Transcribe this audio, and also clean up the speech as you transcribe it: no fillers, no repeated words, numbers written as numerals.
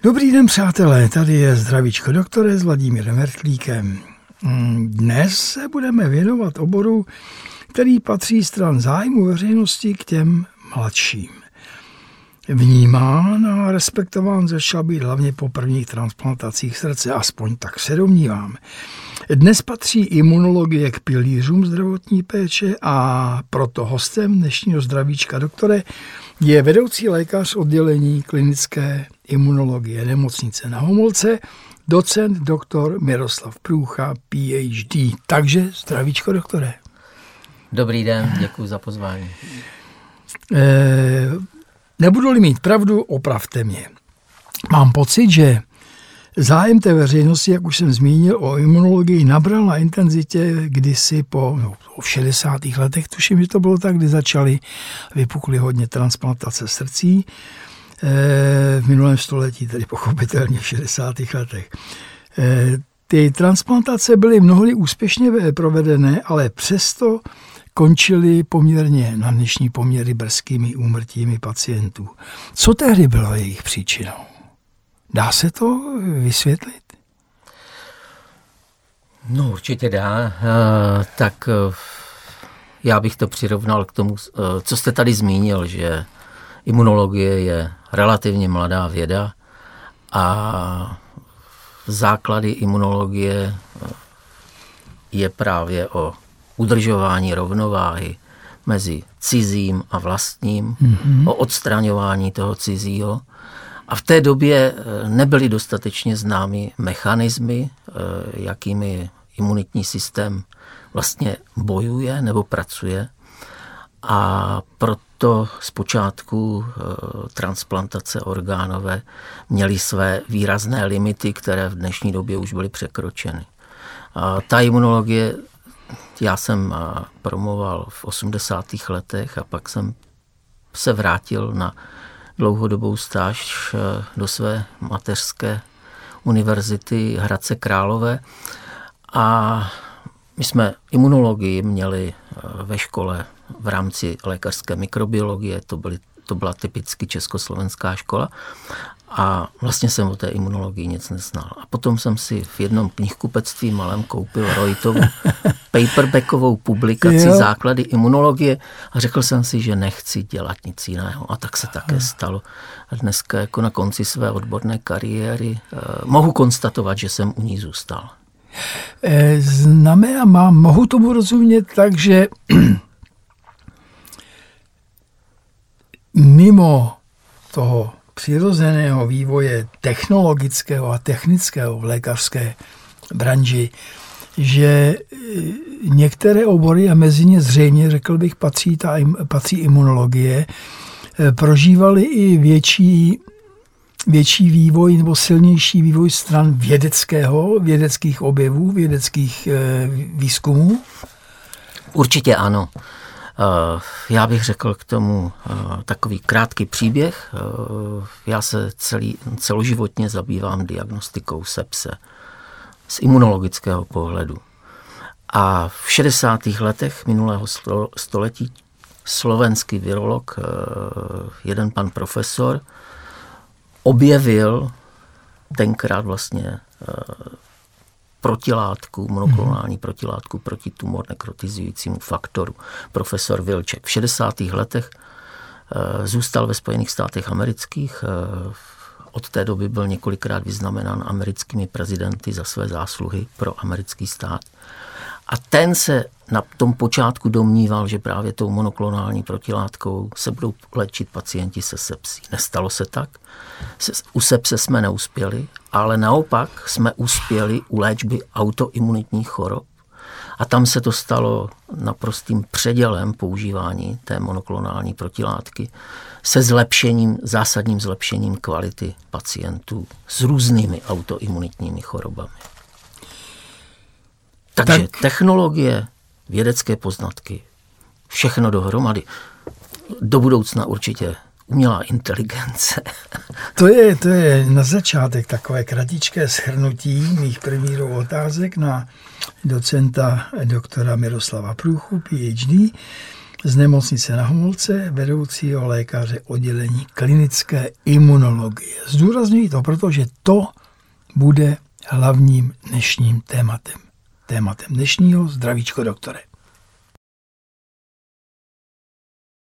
Dobrý den, přátelé, tady je zdravíčko doktore s Vladimírem Mertlíkem. Dnes se budeme věnovat oboru, který patří stran zájmu veřejnosti k těm mladším. Vnímán a respektován začal být hlavně po prvních transplantacích srdce, aspoň tak se domnívám. Dnes patří imunologie k pilířům zdravotní péče a proto hostem dnešního zdravíčka doktore je vedoucí lékař oddělení klinické imunologie Nemocnice Na Homolce, docent doktor Miroslav Průcha, PhD. Takže zdravíčko doktore. Dobrý den, děkuji za pozvání. Nebudu-li mít pravdu, opravte mě. Mám pocit, že zájem té veřejnosti, jak už jsem zmínil, o imunologii nabral na intenzitě kdysi v 60. letech, tuším, že to bylo tak, kdy začaly, vypukly hodně transplantace srdcí, v minulém století, tedy pochopitelně v 60. letech. Ty transplantace byly mnohdy úspěšně provedené, ale přesto končily poměrně na dnešní poměry brzkými úmrtími pacientů. Co tehdy bylo jejich příčinou? Dá se to vysvětlit? No určitě dá. Tak já bych to přirovnal k tomu, co jste tady zmínil, že imunologie je relativně mladá věda a základy imunologie je právě o udržování rovnováhy mezi cizím a vlastním, o odstraňování toho cizího. A v té době nebyly dostatečně známy mechanismy, jakými imunitní systém vlastně bojuje nebo pracuje. A proto zpočátku transplantace orgánové měly své výrazné limity, které v dnešní době už byly překročeny. A ta imunologie, já jsem promoval v 80. letech a pak jsem se vrátil na dlouhodobou stáž do své mateřské univerzity Hradce Králové a my jsme imunologii měli ve škole v rámci lékařské mikrobiologie, to byla typicky československá škola a vlastně jsem o té imunologii nic neznal. A potom jsem si v jednom knihkupectví malém koupil Reutovu paperbackovou publikaci Základy imunologie a řekl jsem si, že nechci dělat nic jiného. A tak se také stalo. A dneska jako na konci své odborné kariéry mohu konstatovat, že jsem u ní zůstal. Mohu tomu rozumět tak, že mimo toho přirozeného vývoje technologického a technického v lékařské branži, že některé obory, a mezi ně zřejmě, řekl bych, patří imunologie, prožívaly i větší vývoj nebo silnější vývoj stran vědeckých objevů, vědeckých výzkumů? Určitě ano. Já bych řekl k tomu takový krátký příběh. Já se celoživotně zabývám diagnostikou sepse z imunologického pohledu. A v 60. letech minulého století slovenský virolog, jeden pan profesor, objevil tenkrát vlastně monoklonální protilátku proti tumor nekrotizujícímu faktoru. Profesor Wilczek v 60. letech zůstal ve Spojených státech amerických. Od té doby byl několikrát vyznamenán americkými prezidenty za své zásluhy pro americký stát. A ten se na tom počátku domníval, že právě tou monoklonální protilátkou se budou léčit pacienti se sepsí. Nestalo se tak. U sepse jsme neuspěli, ale naopak jsme uspěli u léčby autoimunitních chorob. A tam se to stalo naprostým předělem používání té monoklonální protilátky se zásadním zlepšením kvality pacientů s různými autoimunitními chorobami. Takže technologie, vědecké poznatky, všechno dohromady. Do budoucna určitě umělá inteligence. To je na začátek takové kratičké shrnutí mých prvních dvou otázek na docenta doktora Miroslava Průchu, PhD. z Nemocnice Na Homolce, vedoucího lékaře oddělení klinické imunologie. Zdůrazňuji to, protože to bude hlavním dnešním tématem. Tématem dnešního Zdravíčko doktore.